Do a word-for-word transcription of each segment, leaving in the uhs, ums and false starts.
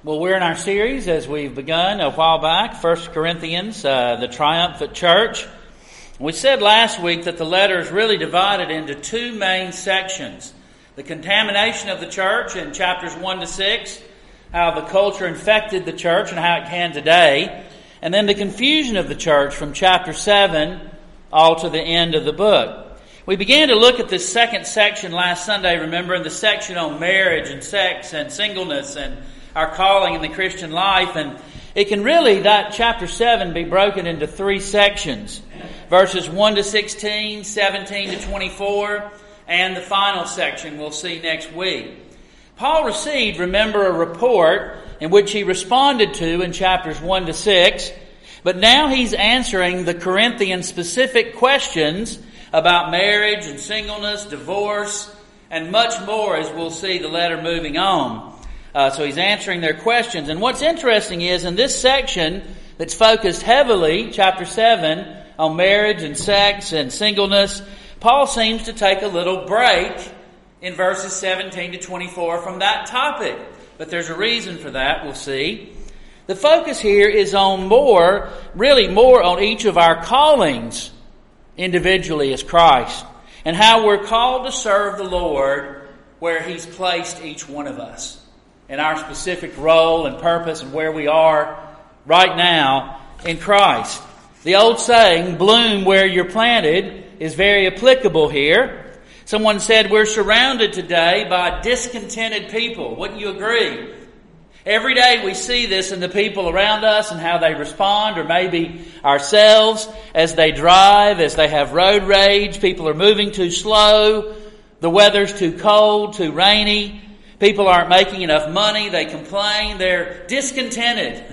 Well, we're in our series, as we've begun a while back, First Corinthians, uh, the Triumphant Church. We said last week that the letter is really divided into two main sections. The contamination of the church in chapters one to six, how the culture infected the church and how it can today, and then the confusion of the church from chapter seven all to the end of the book. We began to look at this second section last Sunday, remember, in the section on marriage and sex and singleness and our calling in the Christian life. And it can really, that chapter seven, be broken into three sections. Verses one to sixteen, seventeen to twenty-four, and the final section we'll see next week. Paul received, remember, a report in which he responded to in chapters one to six. But now he's answering the Corinthian specific questions about marriage and singleness, divorce, and much more as we'll see the letter moving on. Uh, so he's answering their questions. And what's interesting is in this section that's focused heavily, chapter seven, on marriage and sex and singleness, Paul seems to take a little break in verses seventeen to twenty-four from that topic. But there's a reason for that, we'll see. The focus here is on more, really more on each of our callings individually as Christ, and how we're called to serve the Lord where He's placed each one of us, and our specific role and purpose and where we are right now in Christ. The old saying, bloom where you're planted, is very applicable here. Someone said we're surrounded today by discontented people. Wouldn't you agree? Every day we see this in the people around us and how they respond, or maybe ourselves as they drive, as they have road rage. People are moving too slow. The weather's too cold, too rainy. People aren't making enough money. They complain. They're discontented.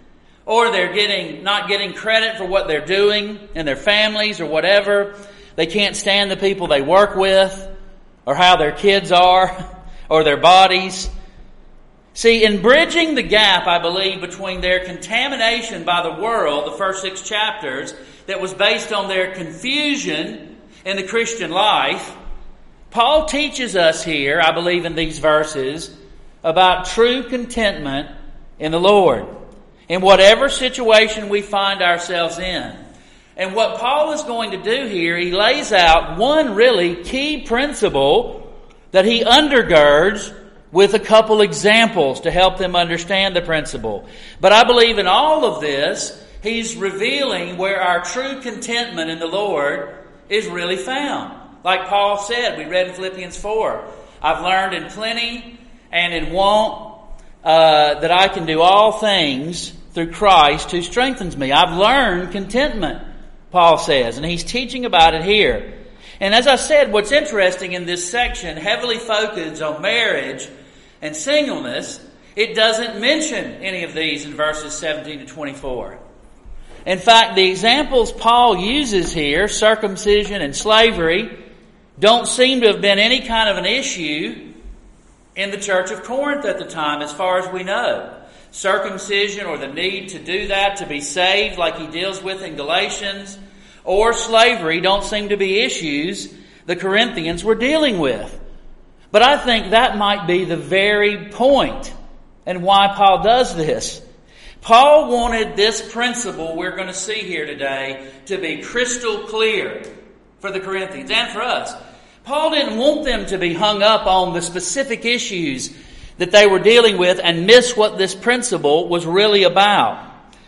Or they're getting not getting credit for what they're doing in their families or whatever. They can't stand the people they work with, or how their kids are, or their bodies. See, in bridging the gap, I believe, between their contamination by the world, the first six chapters, that was based on their confusion in the Christian life, Paul teaches us here, I believe in these verses, about true contentment in the Lord, in whatever situation we find ourselves in. And what Paul is going to do here, he lays out one really key principle that he undergirds with a couple examples to help them understand the principle. But I believe in all of this, he's revealing where our true contentment in the Lord is really found. Like Paul said, we read in Philippians four, I've learned in plenty and in want uh, that I can do all things through Christ who strengthens me. I've learned contentment, Paul says, and he's teaching about it here. And as I said, what's interesting in this section, heavily focused on marriage and singleness, it doesn't mention any of these in verses seventeen to twenty-four. In fact, the examples Paul uses here, circumcision and slavery, don't seem to have been any kind of an issue in the church of Corinth at the time, as far as we know. Circumcision, or the need to do that to be saved, like he deals with in Galatians, or slavery don't seem to be issues the Corinthians were dealing with. But I think that might be the very point and why Paul does this. Paul wanted this principle we're going to see here today to be crystal clear for the Corinthians and for us. Paul didn't want them to be hung up on the specific issues that they were dealing with and miss what this principle was really about.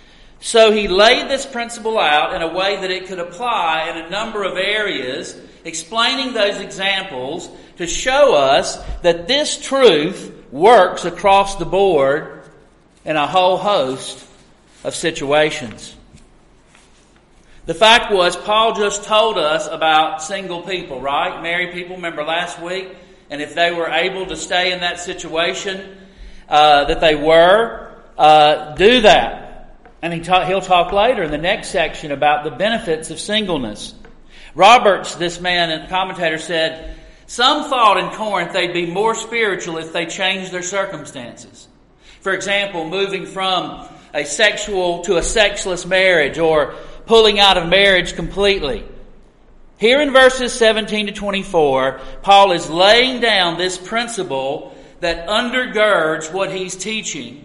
So he laid this principle out in a way that it could apply in a number of areas, explaining those examples to show us that this truth works across the board in a whole host of situations. The fact was, Paul just told us about single people, right? Married people, remember last week? And if they were able to stay in that situation, uh, that they were, uh, do that. And he ta- he'll talk later in the next section about the benefits of singleness. Roberts, this man and commentator, said, some thought in Corinth they'd be more spiritual if they changed their circumstances. For example, moving from a sexual to a sexless marriage, or pulling out of marriage completely. Here in verses seventeen to twenty-four, Paul is laying down this principle that undergirds what he's teaching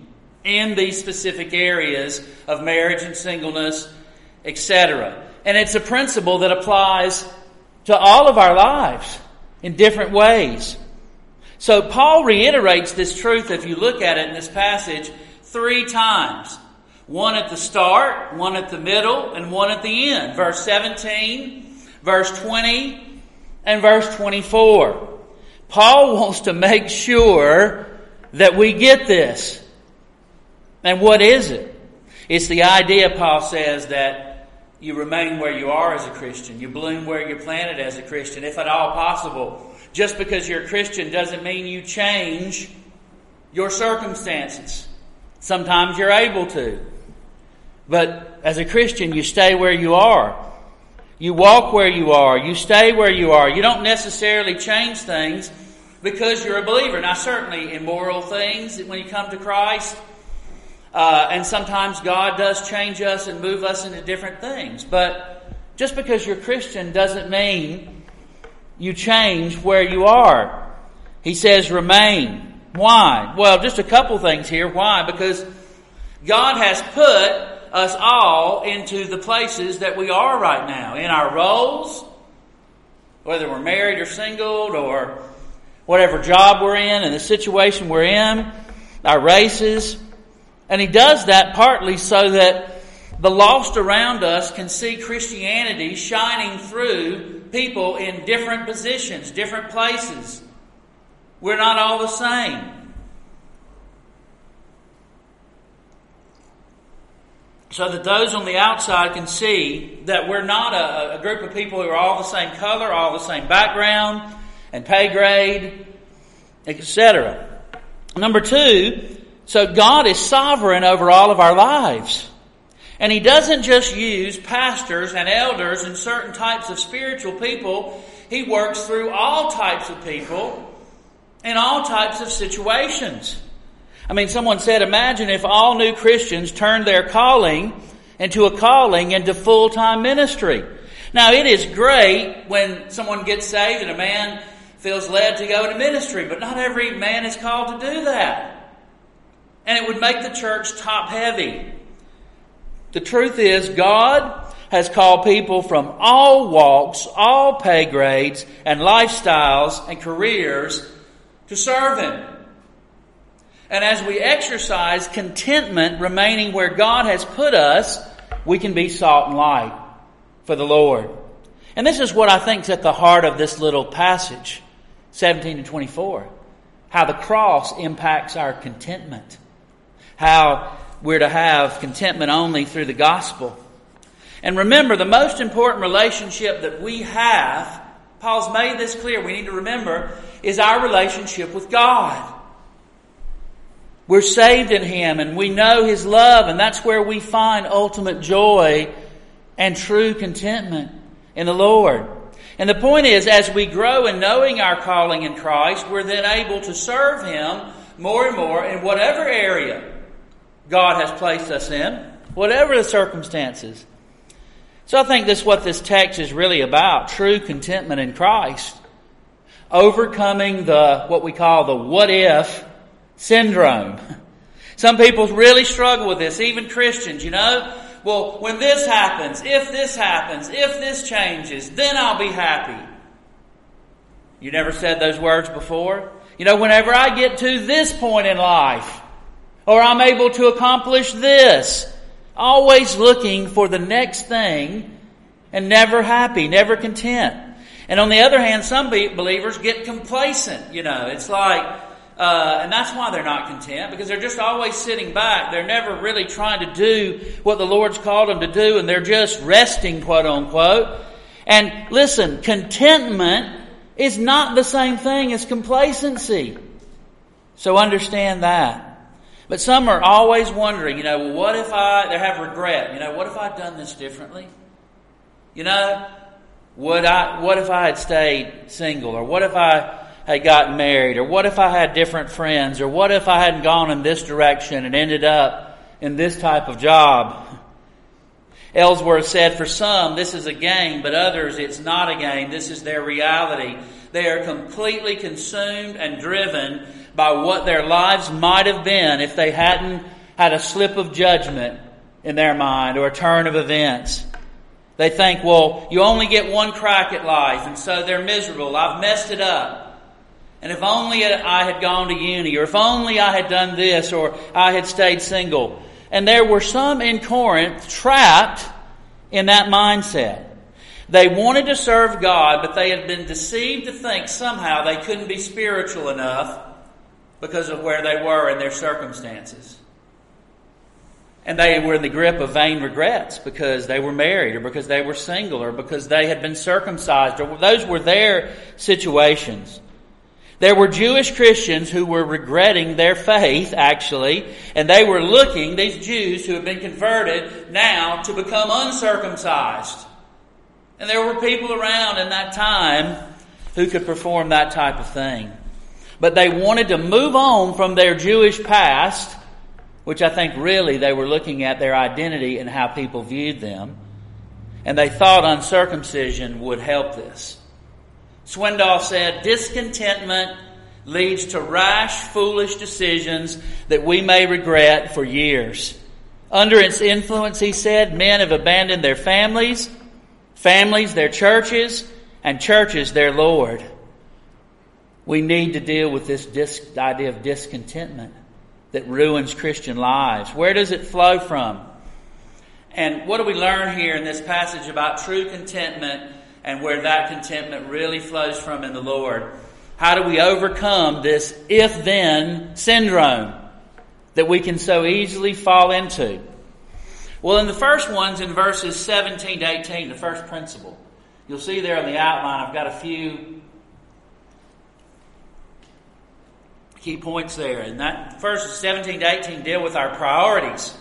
in these specific areas of marriage and singleness, et cetera. And it's a principle that applies to all of our lives in different ways. So Paul reiterates this truth, if you look at it in this passage, three times. One at the start, one at the middle, and one at the end. Verse seventeen, verse twenty, and verse twenty-four. Paul wants to make sure that we get this. And what is it? It's the idea, Paul says, that you remain where you are as a Christian. You bloom where you're planted as a Christian, if at all possible. Just because you're a Christian doesn't mean you change your circumstances. Sometimes you're able to. But as a Christian, you stay where you are. You walk where you are. You stay where you are. You don't necessarily change things because you're a believer. Now, certainly in moral things, when you come to Christ, uh, and sometimes God does change us and move us into different things. But just because you're a Christian doesn't mean you change where you are. He says remain. Why? Well, just a couple things here. Why? Because God has put us all into the places that we are right now, in our roles, whether we're married or single, or whatever job we're in and the situation we're in, our races. And He does that partly so that the lost around us can see Christianity shining through people in different positions, different places. We're not all the same. So that those on the outside can see that we're not a, a group of people who are all the same color, all the same background and pay grade, et cetera. Number two, so God is sovereign over all of our lives. And He doesn't just use pastors and elders and certain types of spiritual people. He works through all types of people in all types of situations. I mean, someone said, imagine if all new Christians turned their calling into a calling into full-time ministry. Now, it is great when someone gets saved and a man feels led to go into ministry, but not every man is called to do that. And it would make the church top-heavy. The truth is, God has called people from all walks, all pay grades, and lifestyles and careers to serve Him. And as we exercise contentment remaining where God has put us, we can be salt and light for the Lord. And this is what I think is at the heart of this little passage, seventeen to twenty-four. How the cross impacts our contentment. How we're to have contentment only through the gospel. And remember, the most important relationship that we have, Paul's made this clear, we need to remember, is our relationship with God. We're saved in Him and we know His love, and that's where we find ultimate joy and true contentment in the Lord. And the point is, as we grow in knowing our calling in Christ, we're then able to serve Him more and more in whatever area God has placed us in, whatever the circumstances. So I think this is what this text is really about, true contentment in Christ. Overcoming the, what we call the what if syndrome. Some people really struggle with this, even Christians, you know. Well, when this happens, if this happens, if this changes, then I'll be happy. You never said those words before? You know, whenever I get to this point in life, or I'm able to accomplish this, always looking for the next thing and never happy, never content. And on the other hand, some believers get complacent, you know. It's like, Uh, and that's why they're not content, because they're just always sitting back. They're never really trying to do what the Lord's called them to do, and they're just resting, quote unquote. And listen, contentment is not the same thing as complacency. So understand that. But some are always wondering, you know, well, what if I, they have regret, you know, what if I'd done this differently? You know, would I, what if I had stayed single, or what if I had gotten married, or what if I had different friends, or what if I hadn't gone in this direction and ended up in this type of job? Ellsworth said, for some, this is a game, but others, it's not a game. This is their reality. They are completely consumed and driven by what their lives might have been if they hadn't had a slip of judgment in their mind or a turn of events. They think, well, you only get one crack at life, and so they're miserable. I've messed it up. And if only I had gone to uni, or if only I had done this, or I had stayed single. And there were some in Corinth trapped in that mindset. They wanted to serve God, but they had been deceived to think somehow they couldn't be spiritual enough because of where they were in their circumstances. And they were in the grip of vain regrets because they were married, or because they were single, or because they had been circumcised, or those were their situations. There were Jewish Christians who were regretting their faith, actually, and they were looking, these Jews who had been converted, now to become uncircumcised. And there were people around in that time who could perform that type of thing. But they wanted to move on from their Jewish past, which I think really they were looking at their identity and how people viewed them. And they thought uncircumcision would help this. Swindoll said, discontentment leads to rash, foolish decisions that we may regret for years. Under its influence, he said, men have abandoned their families, families their churches, and churches their Lord. We need to deal with this dis- idea of discontentment that ruins Christian lives. Where does it flow from? And what do we learn here in this passage about true contentment and where that contentment really flows from in the Lord? How do we overcome this if-then syndrome that we can so easily fall into? Well, in the first ones, in verses seventeen to eighteen, the first principle, you'll see there on the outline, I've got a few key points there. And that verses seventeen to eighteen deal with our priorities.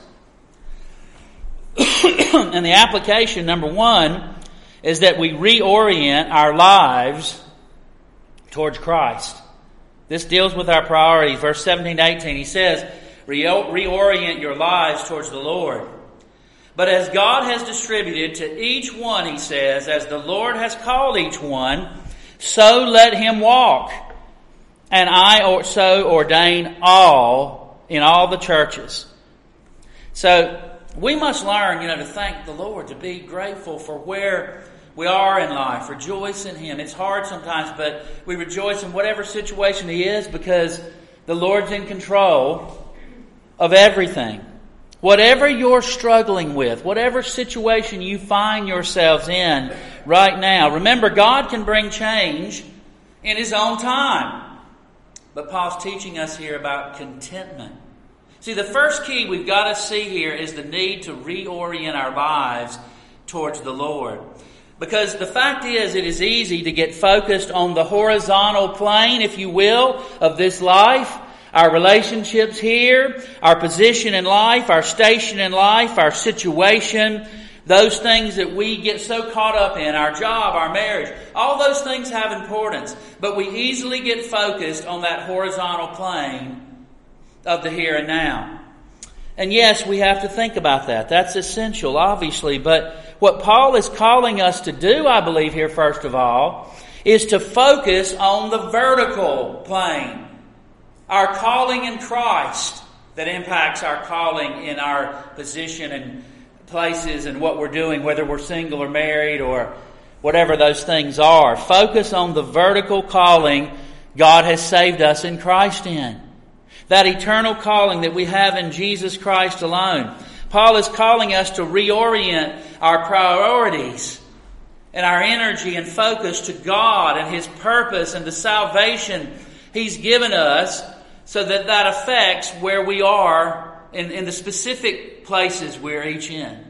And the application, number one, is that we reorient our lives towards Christ. This deals with our priorities. Verse seventeen to eighteen, he says, reorient your lives towards the Lord. But as God has distributed to each one, he says, as the Lord has called each one, so let him walk. And I so ordain all in all the churches. So we must learn, you know, to thank the Lord, to be grateful for where we are in life. Rejoice in Him. It's hard sometimes, but we rejoice in whatever situation He is because the Lord's in control of everything. Whatever you're struggling with, whatever situation you find yourselves in right now, remember God can bring change in His own time. But Paul's teaching us here about contentment. See, the first key we've got to see here is the need to reorient our lives towards the Lord. Because the fact is, it is easy to get focused on the horizontal plane, if you will, of this life. Our relationships here, our position in life, our station in life, our situation, those things that we get so caught up in, our job, our marriage, all those things have importance. But we easily get focused on that horizontal plane of the here and now. And yes, we have to think about that. That's essential, obviously. But what Paul is calling us to do, I believe here, first of all, is to focus on the vertical plane. Our calling in Christ that impacts our calling in our position and places and what we're doing, whether we're single or married or whatever those things are. Focus on the vertical calling God has saved us in Christ in. That eternal calling that we have in Jesus Christ alone. Paul is calling us to reorient our priorities and our energy and focus to God and His purpose and the salvation He's given us, so that that affects where we are in, in the specific places we're each in.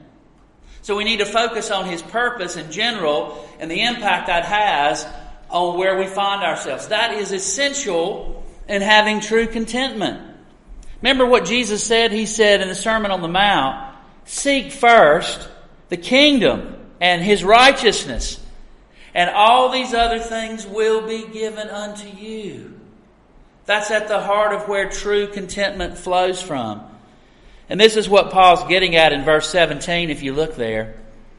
So we need to focus on His purpose in general and the impact that has on where we find ourselves. That is essential in having true contentment. Remember what Jesus said? He said in the Sermon on the Mount, seek first the kingdom and His righteousness, and all these other things will be given unto you. That's at the heart of where true contentment flows from. And this is what Paul's getting at in verse seventeen, if you look there.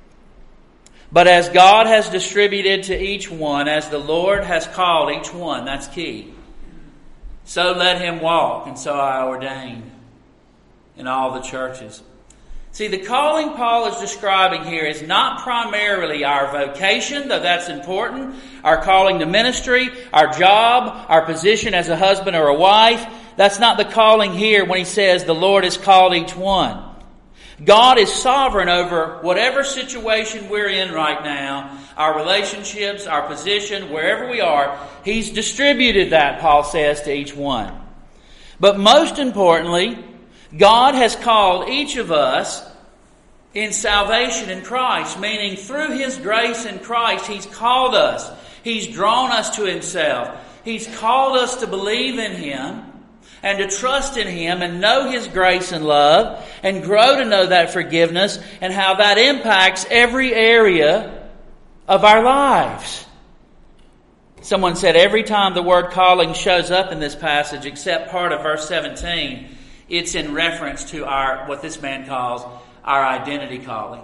But as God has distributed to each one, as the Lord has called each one, that's key. So let him walk, and so I ordained. in all the churches. See, the calling Paul is describing here is not primarily our vocation, though that's important, our calling to ministry, our job, our position as a husband or a wife. That's not the calling here when he says the Lord has called each one. God is sovereign over whatever situation we're in right now, our relationships, our position, wherever we are. He's distributed that, Paul says, to each one. But most importantly, God has called each of us in salvation in Christ, meaning through His grace in Christ, He's called us. He's drawn us to Himself. He's called us to believe in Him and to trust in Him and know His grace and love and grow to know that forgiveness and how that impacts every area of our lives. Someone said every time the word calling shows up in this passage, except part of verse seventeen, it's in reference to our what this man calls our identity calling.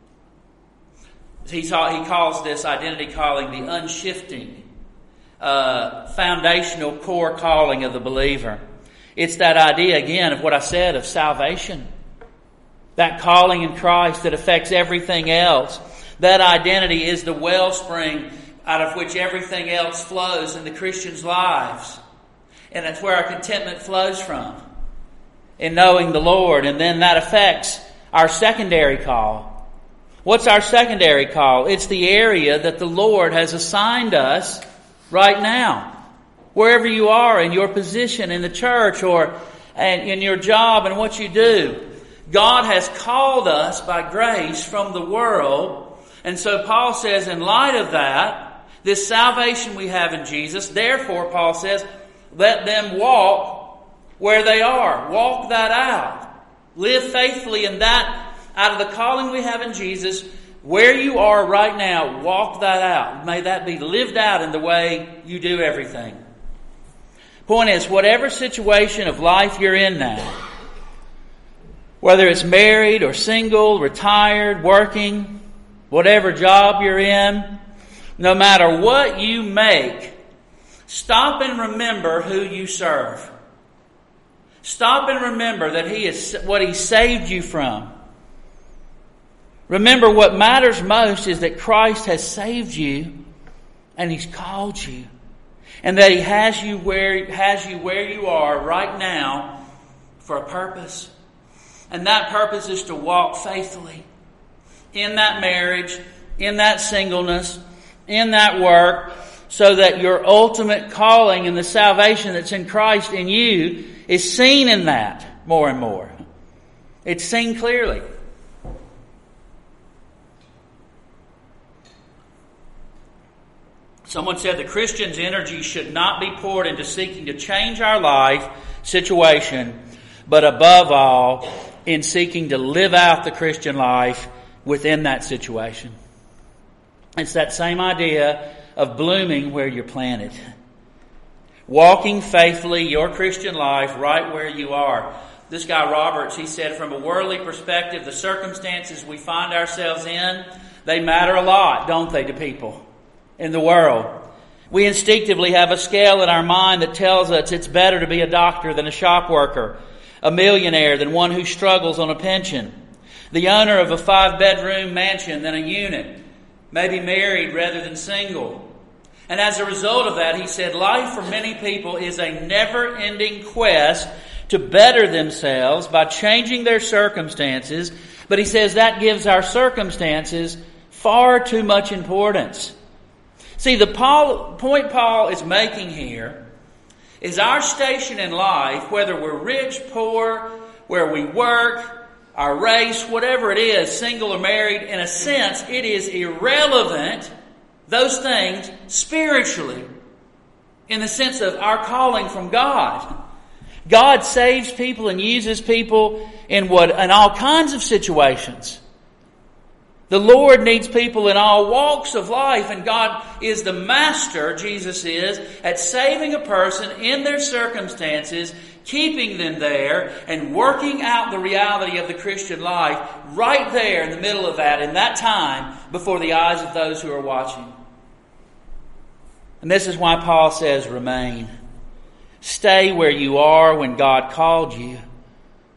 He, saw, he calls this identity calling the unshifting, uh, foundational core calling of the believer. It's that idea, again, of what I said, of salvation. That calling in Christ that affects everything else. That identity is the wellspring out of which everything else flows in the Christians' lives. And that's where our contentment flows from, in knowing the Lord. And then that affects our secondary call. What's our secondary call? It's the area that the Lord has assigned us right now. Wherever you are in your position in the church or in your job and what you do, God has called us by grace from the world. And so Paul says, in light of that, this salvation we have in Jesus, therefore, Paul says, let them walk where they are. Walk that out. Live faithfully in that, out of the calling we have in Jesus. Where you are right now, walk that out. May that be lived out in the way you do everything. Point is, whatever situation of life you're in now, whether it's married or single, retired, working, whatever job you're in, no matter what you make, stop and remember who you serve. Stop and remember that He is what He saved you from. Remember, what matters most is that Christ has saved you and He's called you. And that He has you where has you where you are right now for a purpose. And that purpose is to walk faithfully in that marriage, in that singleness, in that work, so that your ultimate calling and the salvation that's in Christ in you is seen in that more and more. It's seen clearly. Someone said the Christian's energy should not be poured into seeking to change our life situation, but above all, in seeking to live out the Christian life within that situation. It's that same idea of blooming where you're planted. Walking faithfully your Christian life right where you are. This guy Roberts, he said, from a worldly perspective, the circumstances we find ourselves in, they matter a lot, don't they, to people in the world? We instinctively have a scale in our mind that tells us it's better to be a doctor than a shop worker, a millionaire than one who struggles on a pension, the owner of a five-bedroom mansion than a unit, maybe married rather than single. And as a result of that, he said, life for many people is a never-ending quest to better themselves by changing their circumstances. But he says that gives our circumstances far too much importance. See, the Paul, point Paul is making here is our station in life, whether we're rich, poor, where we work, our race, whatever it is, single or married, in a sense, it is irrelevant, those things, spiritually, in the sense of our calling from God. God saves people and uses people in what in all kinds of situations. The Lord needs people in all walks of life, and God is the master, Jesus is, at saving a person in their circumstances, keeping them there, and working out the reality of the Christian life right there in the middle of that, in that time, before the eyes of those who are watching. And this is why Paul says, remain. Stay where you are when God called you.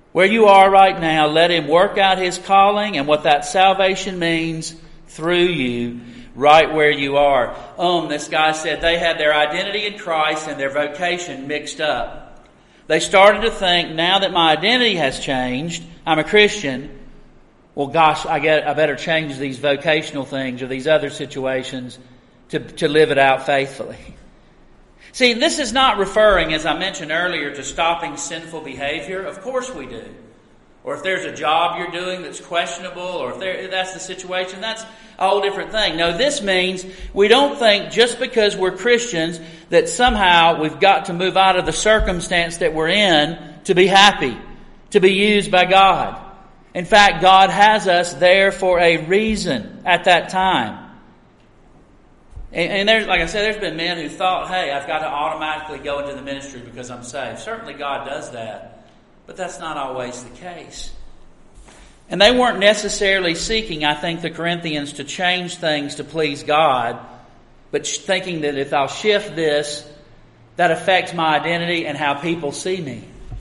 Where you are right now, let Him work out His calling and what that salvation means through you right where you are. Um, this guy said they had their identity in Christ and their vocation mixed up. They started to think, now that my identity has changed, I'm a Christian, well, gosh, I get, I better change these vocational things or these other situations to, to live it out faithfully. See, this is not referring, as I mentioned earlier, to stopping sinful behavior. Of course we do. Or if there's a job you're doing that's questionable, or if, there, if that's the situation, that's a whole different thing. No, this means we don't think just because we're Christians that somehow we've got to move out of the circumstance that we're in to be happy, to be used by God. In fact, God has us there for a reason at that time. And, and there's, like I said, there's been men who thought, hey, I've got to automatically go into the ministry because I'm saved. Certainly God does that, but that's not always the case. And they weren't necessarily seeking, I think, the Corinthians to change things to please God, but thinking that if I'll shift this, that affects my identity and how people see me.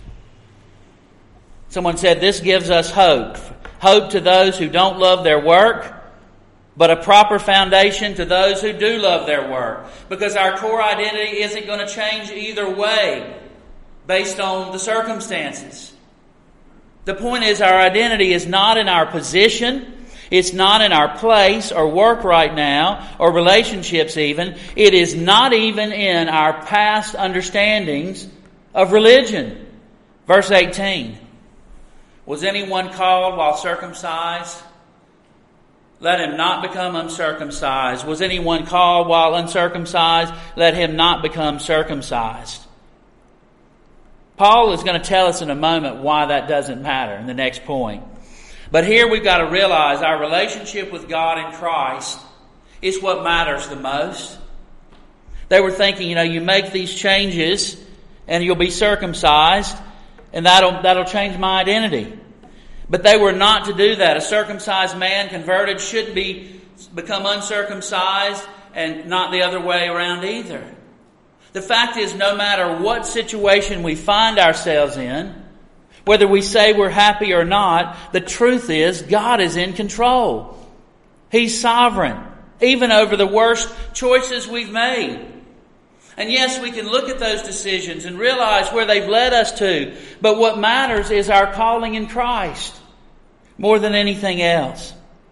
Someone said this gives us hope. Hope to those who don't love their work, but a proper foundation to those who do love their work. Because our core identity isn't going to change either way based on the circumstances. The point is, our identity is not in our position. It's not in our place or work right now or relationships even. It is not even in our past understandings of religion. Verse eighteen. Was anyone called while circumcised? Let him not become uncircumcised. Was anyone called while uncircumcised? Let him not become circumcised. Paul is going to tell us in a moment why that doesn't matter in the next point. But here we've got to realize our relationship with God in Christ is what matters the most. They were thinking, you know, you make these changes and you'll be circumcised and that'll, that'll change my identity. But they were not to do that. A circumcised man converted shouldn't be become uncircumcised and not the other way around either. The fact is, no matter what situation we find ourselves in, whether we say we're happy or not, the truth is God is in control. He's sovereign, even over the worst choices we've made. And yes, we can look at those decisions and realize where they've led us to. But what matters is our calling in Christ more than anything else.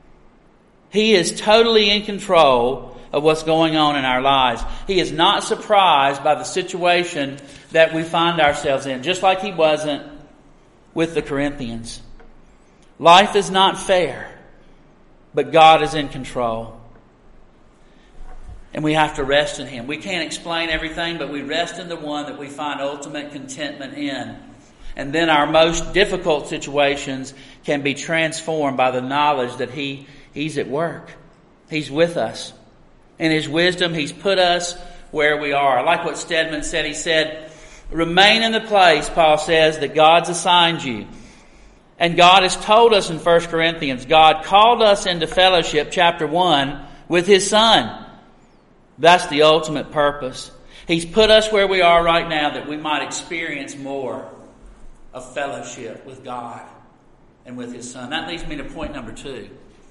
He is totally in control of what's going on in our lives. He is not surprised by the situation that we find ourselves in, just like he wasn't with the Corinthians. Life is not fair, but God is in control. And we have to rest in Him. We can't explain everything, but we rest in the one that we find ultimate contentment in. And then our most difficult situations can be transformed by the knowledge that He He's at work. He's with us. In His wisdom, He's put us where we are. I like what Stedman said. He said, remain in the place, Paul says, that God's assigned you. And God has told us in First Corinthians, God called us into fellowship, chapter one, with His Son. That's the ultimate purpose. He's put us where we are right now that we might experience more of fellowship with God and with His Son. That leads me to point number two.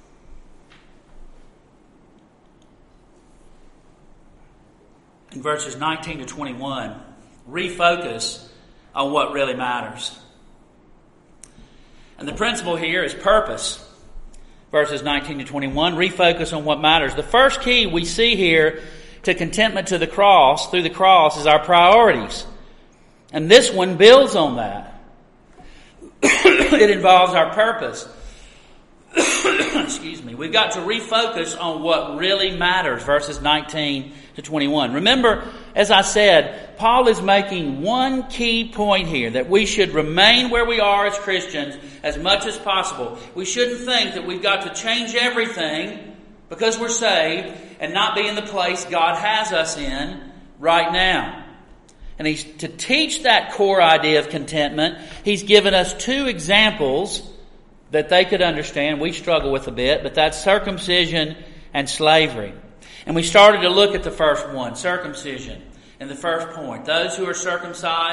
In verses nineteen to twenty-one, refocus on what really matters. And the principle here is purpose. Verses nineteen to twenty-one, refocus on what matters. The first key we see here to contentment to the cross, through the cross, is our priorities. And this one builds on that. It involves our purpose. Excuse me. We've got to refocus on what really matters, verses nineteen to twenty-one. Remember, as I said, Paul is making one key point here, that we should remain where we are as Christians as much as possible. We shouldn't think that we've got to change everything because we're saved and not be in the place God has us in right now. And he's to teach that core idea of contentment, he's given us two examples that they could understand. We struggle with a bit, but that's circumcision and slavery. And we started to look at the first one, circumcision, in the first point. Those who are circumcised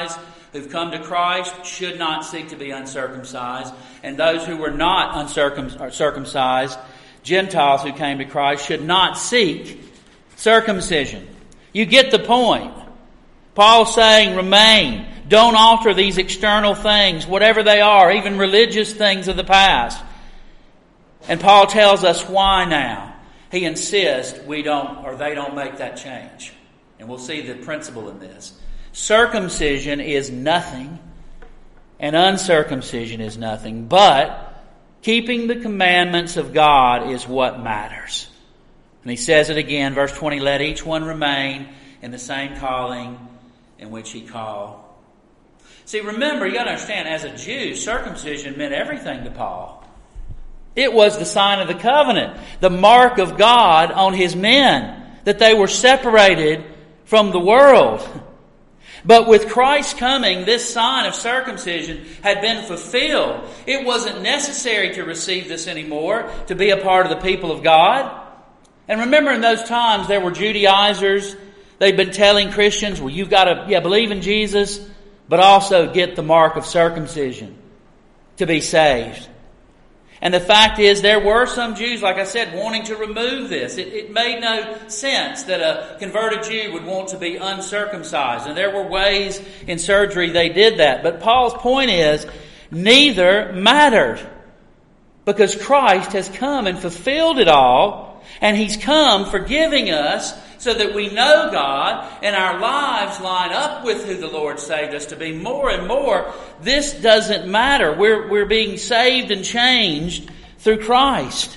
who've come to Christ should not seek to be uncircumcised, and those who were not uncircumcised, Gentiles who came to Christ, should not seek circumcision. You get the point. Paul's saying, remain. Don't alter these external things, whatever they are, even religious things of the past. And Paul tells us why now. He insists we don't, or they don't make that change. And we'll see the principle in this. Circumcision is nothing, and uncircumcision is nothing, but keeping the commandments of God is what matters. And he says it again, verse twenty, let each one remain in the same calling in which he called. See, remember, you got to understand, as a Jew, circumcision meant everything to Paul. It was the sign of the covenant, the mark of God on his men, that they were separated from the world. But with Christ's coming, this sign of circumcision had been fulfilled. It wasn't necessary to receive this anymore, to be a part of the people of God. And remember, in those times, there were Judaizers. They'd been telling Christians, well, you've got to yeah, believe in Jesus, but also get the mark of circumcision to be saved. And the fact is, there were some Jews, like I said, wanting to remove this. It, it made no sense that a converted Jew would want to be uncircumcised. And there were ways in surgery they did that. But Paul's point is, neither mattered. Because Christ has come and fulfilled it all. And He's come forgiving us so that we know God and our lives line up with who the Lord saved us to be more and more. This doesn't matter. We're, we're being saved and changed through Christ.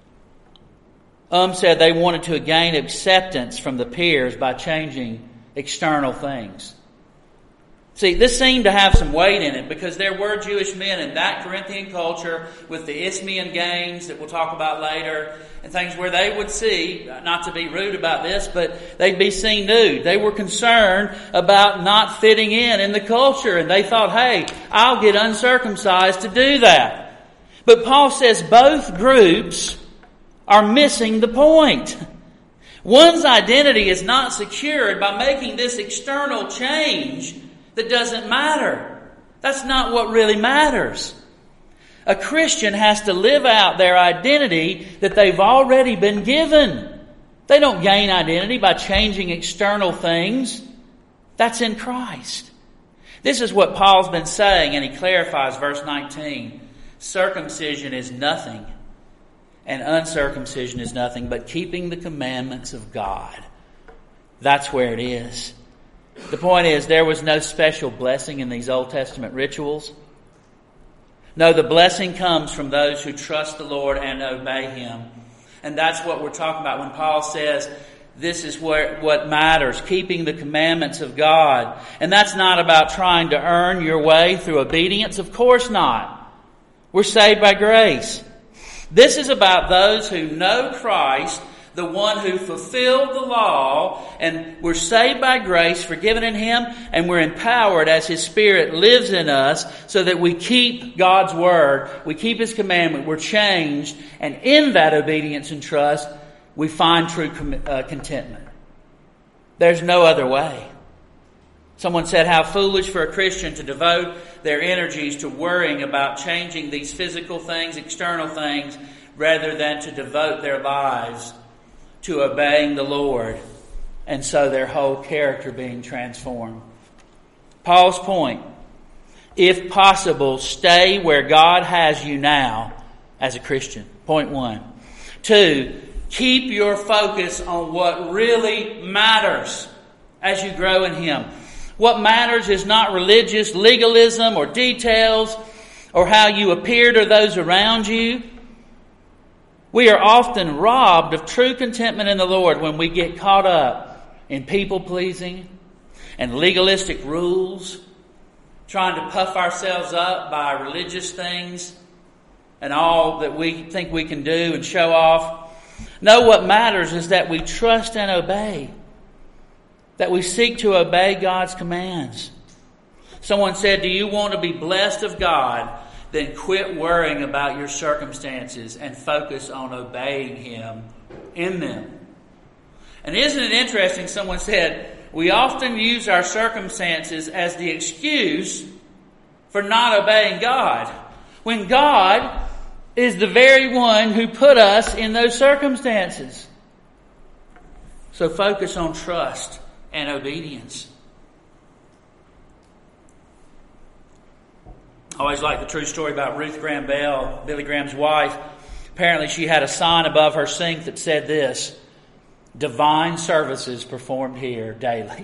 Um said they wanted to gain acceptance from the peers by changing external things. See, this seemed to have some weight in it because there were Jewish men in that Corinthian culture with the Isthmian games that we'll talk about later and things where they would see, not to be rude about this, but they'd be seen nude. They were concerned about not fitting in in the culture, and they thought, hey, I'll get uncircumcised to do that. But Paul says both groups are missing the point. One's identity is not secured by making this external change that doesn't matter. That's not what really matters. A Christian has to live out their identity that they've already been given. They don't gain identity by changing external things. That's in Christ. This is what Paul's been saying, and he clarifies verse nineteen. Circumcision is nothing, and uncircumcision is nothing, but keeping the commandments of God. That's where it is. The point is, there was no special blessing in these Old Testament rituals. No, the blessing comes from those who trust the Lord and obey Him. And that's what we're talking about when Paul says, this is where, what matters, keeping the commandments of God. And that's not about trying to earn your way through obedience. Of course not. We're saved by grace. This is about those who know Christ, the one who fulfilled the law, and we're saved by grace, forgiven in Him, and we're empowered as His Spirit lives in us so that we keep God's Word, we keep His commandment, we're changed, and in that obedience and trust, we find true uh, contentment. There's no other way. Someone said, how foolish for a Christian to devote their energies to worrying about changing these physical things, external things, rather than to devote their lives to obeying the Lord, and so their whole character being transformed. Paul's point, if possible, stay where God has you now as a Christian. Point one. Two, keep your focus on what really matters as you grow in Him. What matters is not religious legalism or details or how you appear to those around you. We are often robbed of true contentment in the Lord when we get caught up in people-pleasing and legalistic rules, trying to puff ourselves up by religious things and all that we think we can do and show off. No, what matters is that we trust and obey, that we seek to obey God's commands. Someone said, do you want to be blessed of God? Then quit worrying about your circumstances and focus on obeying Him in them. And isn't it interesting, someone said, we often use our circumstances as the excuse for not obeying God, when God is the very one who put us in those circumstances. So focus on trust and obedience. I always like the true story about Ruth Graham Bell, Billy Graham's wife. Apparently she had a sign above her sink that said this: "Divine services performed here daily."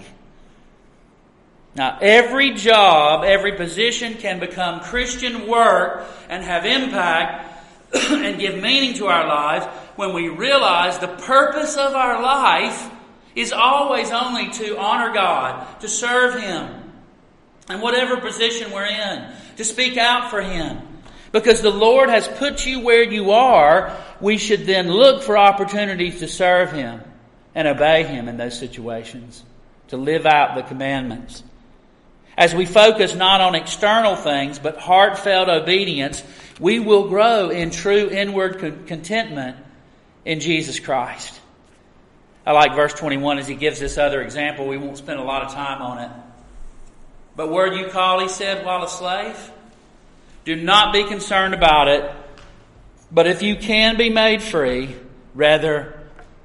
Now, every job, every position can become Christian work and have impact and give meaning to our lives when we realize the purpose of our life is always only to honor God, to serve Him, and whatever position we're in, to speak out for Him. Because the Lord has put you where you are, we should then look for opportunities to serve Him and obey Him in those situations, to live out the commandments. As we focus not on external things, but heartfelt obedience, we will grow in true inward contentment in Jesus Christ. I like verse twenty-one as he gives this other example. We won't spend a lot of time on it. "But were you called," he said, "while a slave? Do not be concerned about it. But if you can be made free, rather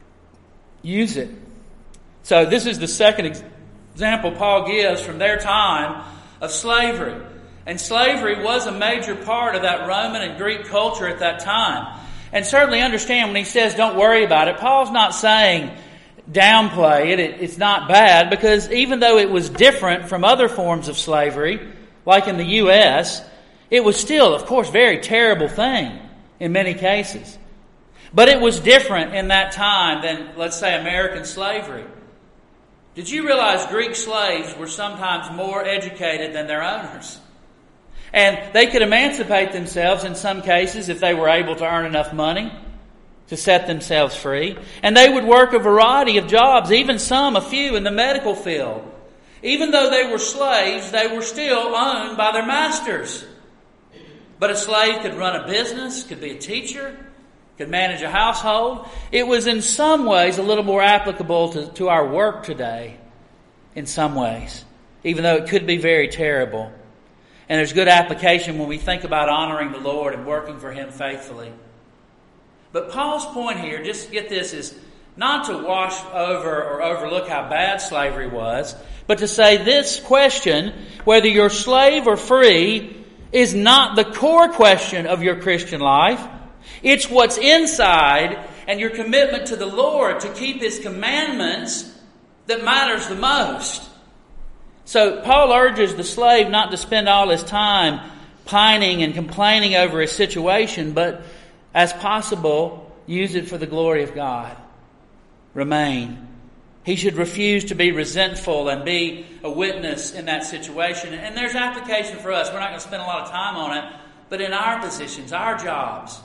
use it." So this is the second example Paul gives from their time of slavery. And slavery was a major part of that Roman and Greek culture at that time. And certainly understand when he says don't worry about it, Paul's not saying downplay it, it it's not bad, because even though it was different from other forms of slavery, like in the U S, it was still, of course, a very terrible thing in many cases. But it was different in that time than, let's say, American slavery. Did you realize Greek slaves were sometimes more educated than their owners? And they could emancipate themselves in some cases if they were able to earn enough money to set themselves free. And they would work a variety of jobs, even some, a few, in the medical field. Even though they were slaves, they were still owned by their masters. But a slave could run a business, could be a teacher, could manage a household. It was in some ways a little more applicable to, to our work today, in some ways, even though it could be very terrible. And there's good application when we think about honoring the Lord and working for Him faithfully. But Paul's point here, just get this, is not to wash over or overlook how bad slavery was, but to say this question, whether you're slave or free, is not the core question of your Christian life. It's what's inside and your commitment to the Lord to keep His commandments that matters the most. So Paul urges the slave not to spend all his time pining and complaining over his situation, but as possible, use it for the glory of God. Remain. He should refuse to be resentful and be a witness in that situation. And there's application for us. We're not going to spend a lot of time on it, but in our positions, our jobs,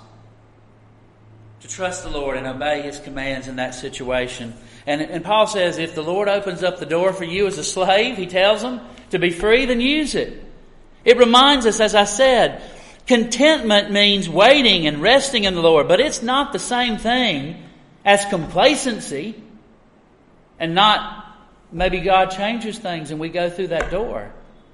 to trust the Lord and obey His commands in that situation. And, and Paul says if the Lord opens up the door for you as a slave, he tells them, to be free, then use it. It reminds us, as I said, contentment means waiting and resting in the Lord, but it's not the same thing as complacency, and not maybe God changes things and we go through that door.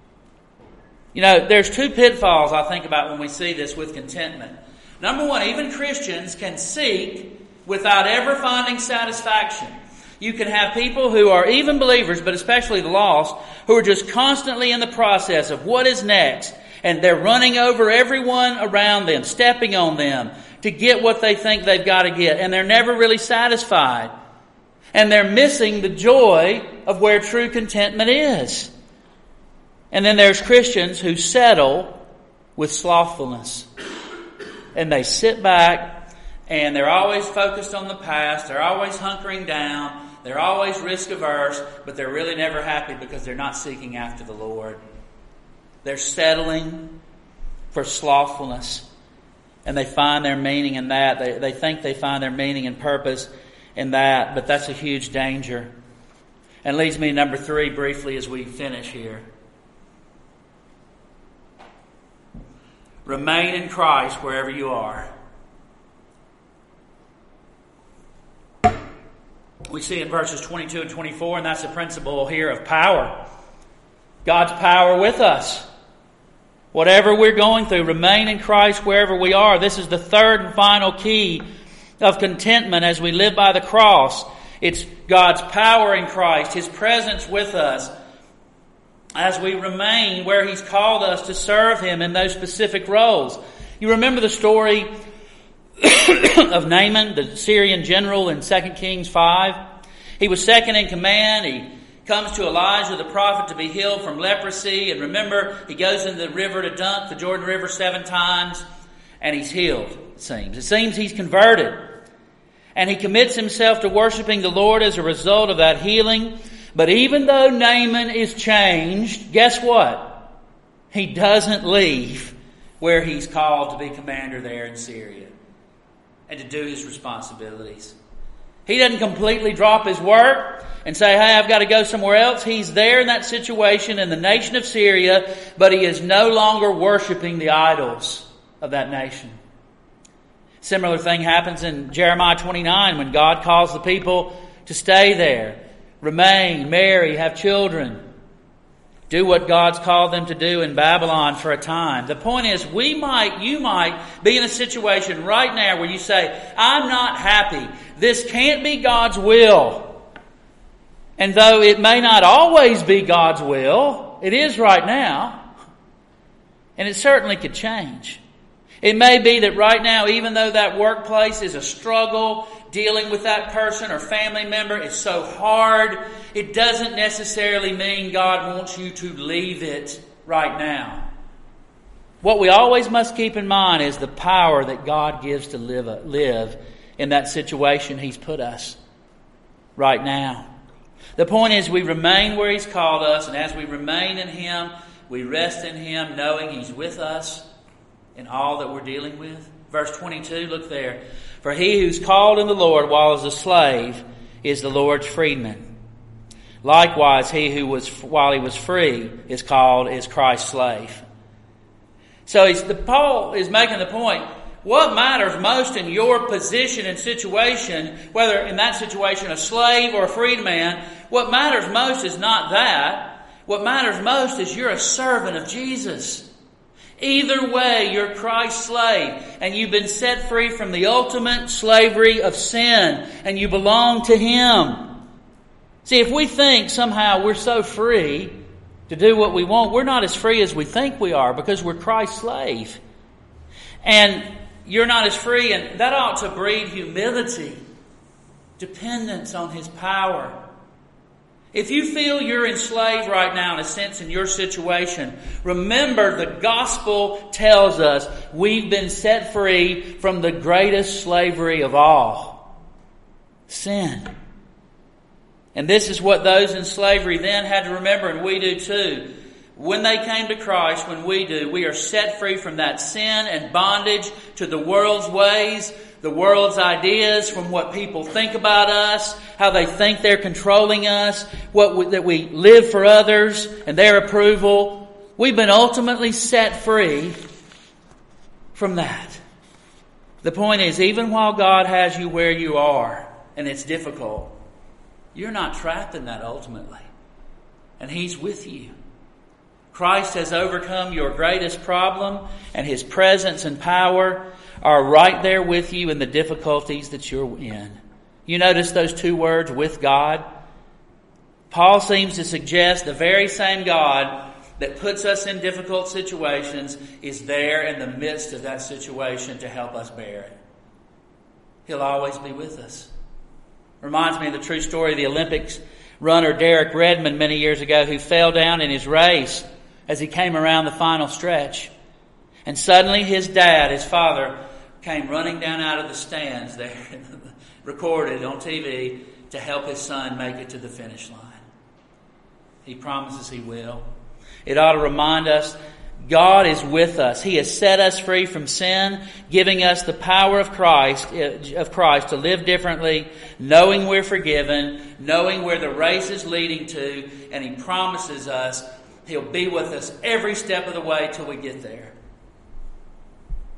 You know, there's two pitfalls I think about when we see this with contentment. Number one, even Christians can seek without ever finding satisfaction. You can have people who are even believers, but especially the lost, who are just constantly in the process of what is next. And they're running over everyone around them, stepping on them to get what they think they've got to get. And they're never really satisfied. And they're missing the joy of where true contentment is. And then there's Christians who settle with slothfulness. And they sit back and they're always focused on the past. They're always hunkering down. They're always risk averse, but they're really never happy because they're not seeking after the Lord. They're settling for slothfulness. And they find their meaning in that. They, they think they find their meaning and purpose in that, but that's a huge danger. And leads me to number three briefly as we finish here. Remain in Christ wherever you are. We see in verses twenty-two and twenty-four, and that's the principle here of power. God's power with us. Whatever we're going through, remain in Christ wherever we are. This is the third and final key of contentment as we live by the cross. It's God's power in Christ, His presence with us as we remain where He's called us to serve Him in those specific roles. You remember the story of Naaman, the Syrian general, in Second Kings five? He was second in command. He comes to Elijah the prophet to be healed from leprosy. And remember, he goes into the river to dunk the Jordan River seven times. And he's healed, it seems. It seems he's converted. And he commits himself to worshiping the Lord as a result of that healing. But even though Naaman is changed, guess what? He doesn't leave where he's called to be commander there in Syria and to do his responsibilities. He doesn't completely drop his work and say, hey, I've got to go somewhere else. He's there in that situation in the nation of Syria, but he is no longer worshiping the idols of that nation. Similar thing happens in Jeremiah twenty-nine when God calls the people to stay there, remain, marry, have children, do what God's called them to do in Babylon for a time. The point is, we might, you might be in a situation right now where you say, I'm not happy. This can't be God's will. And though it may not always be God's will, it is right now. And it certainly could change. It may be that right now, even though that workplace is a struggle, dealing with that person or family member is so hard, it doesn't necessarily mean God wants you to leave it right now. What we always must keep in mind is the power that God gives to live, live in that situation He's put us right now. The point is, we remain where He's called us, and as we remain in Him, we rest in Him, knowing He's with us in all that we're dealing with. Verse twenty-two, look there. For he who's called in the Lord while as a slave is the Lord's freedman. Likewise, he who was while he was free is called is Christ's slave. So he's, the, Paul is making the point, what matters most in your position and situation, whether in that situation a slave or a freed man, what matters most is not that. What matters most is you're a servant of Jesus. Either way, you're Christ's slave, and you've been set free from the ultimate slavery of sin, and you belong to Him. See, if we think somehow we're so free to do what we want, we're not as free as we think we are, because we're Christ's slave. And you're not as free, and that ought to breed humility, dependence on His power. If you feel you're enslaved right now in a sense in your situation, remember the gospel tells us we've been set free from the greatest slavery of all, sin. And this is what those in slavery then had to remember, and we do too. When they came to Christ, when we do, we are set free from that sin and bondage to the world's ways, the world's ideas, from what people think about us, how they think they're controlling us, what we, that we live for others and their approval. We've been ultimately set free from that. The point is, even while God has you where you are, and it's difficult, you're not trapped in that ultimately. And He's with you. Christ has overcome your greatest problem, and His presence and power are right there with you in the difficulties that you're in. You notice those two words, with God? Paul seems to suggest the very same God that puts us in difficult situations is there in the midst of that situation to help us bear it. He'll always be with us. Reminds me of the true story of the Olympics runner Derek Redmond many years ago, who fell down in his race as he came around the final stretch. And suddenly his dad, his father, came running down out of the stands there, recorded on T V, to help his son make it to the finish line. He promises He will. It ought to remind us God is with us. He has set us free from sin, giving us the power of Christ, of Christ to live differently, knowing we're forgiven, knowing where the race is leading to, and He promises us He'll be with us every step of the way till we get there.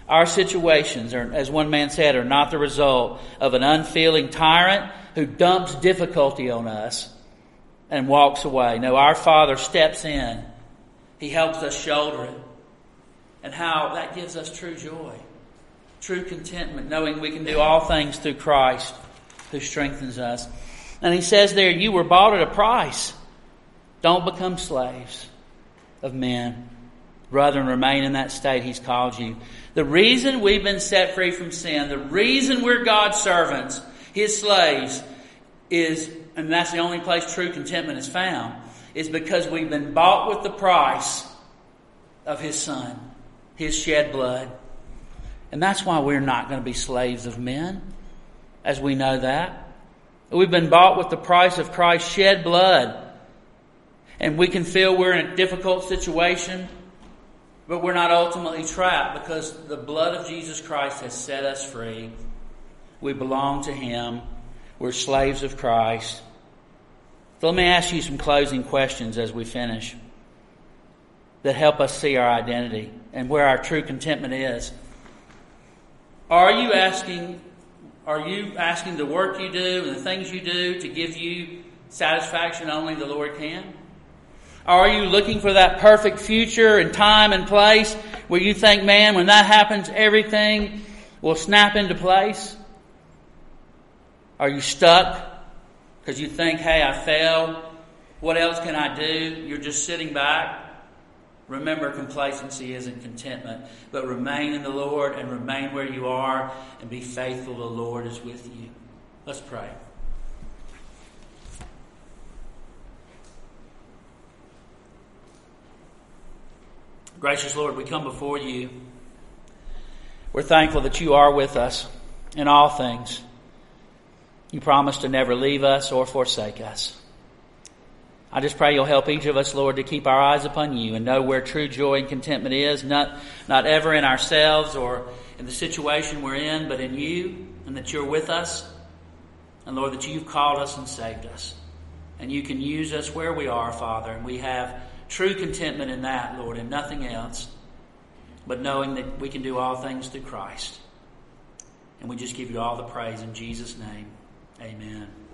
Our situations, are, as one man said, are not the result of an unfeeling tyrant who dumps difficulty on us and walks away. No, our Father steps in. He helps us shoulder it. And how that gives us true joy, true contentment, knowing we can do all things through Christ who strengthens us. And he says there, you were bought at a price. Don't become slaves of men. Rather than remain in that state he's called you. The reason we've been set free from sin, the reason we're God's servants, his slaves, is, and that's the only place true contentment is found, is because we've been bought with the price of his Son, his shed blood. And that's why we're not going to be slaves of men, as we know that. We've been bought with the price of Christ's shed blood. And we can feel we're in a difficult situation, but we're not ultimately trapped because the blood of Jesus Christ has set us free. We belong to him. We're slaves of Christ. So let me ask you some closing questions as we finish that help us see our identity and where our true contentment is. Are you asking, are you asking the work you do and the things you do to give you satisfaction only the Lord can? Are you looking for that perfect future and time and place where you think, man, when that happens, everything will snap into place? Are you stuck because you think, hey, I failed. What else can I do? You're just sitting back. Remember, complacency isn't contentment, but remain in the Lord and remain where you are and be faithful. The Lord is with you. Let's pray. Gracious Lord, we come before you. We're thankful that you are with us in all things. You promise to never leave us or forsake us. I just pray you'll help each of us, Lord, to keep our eyes upon you and know where true joy and contentment is, not, not ever in ourselves or in the situation we're in, but in you, and that you're with us. And Lord, that you've called us and saved us. And you can use us where we are, Father, and we have true contentment in that, Lord, and nothing else, but knowing that we can do all things through Christ. And we just give you all the praise in Jesus' name. Amen.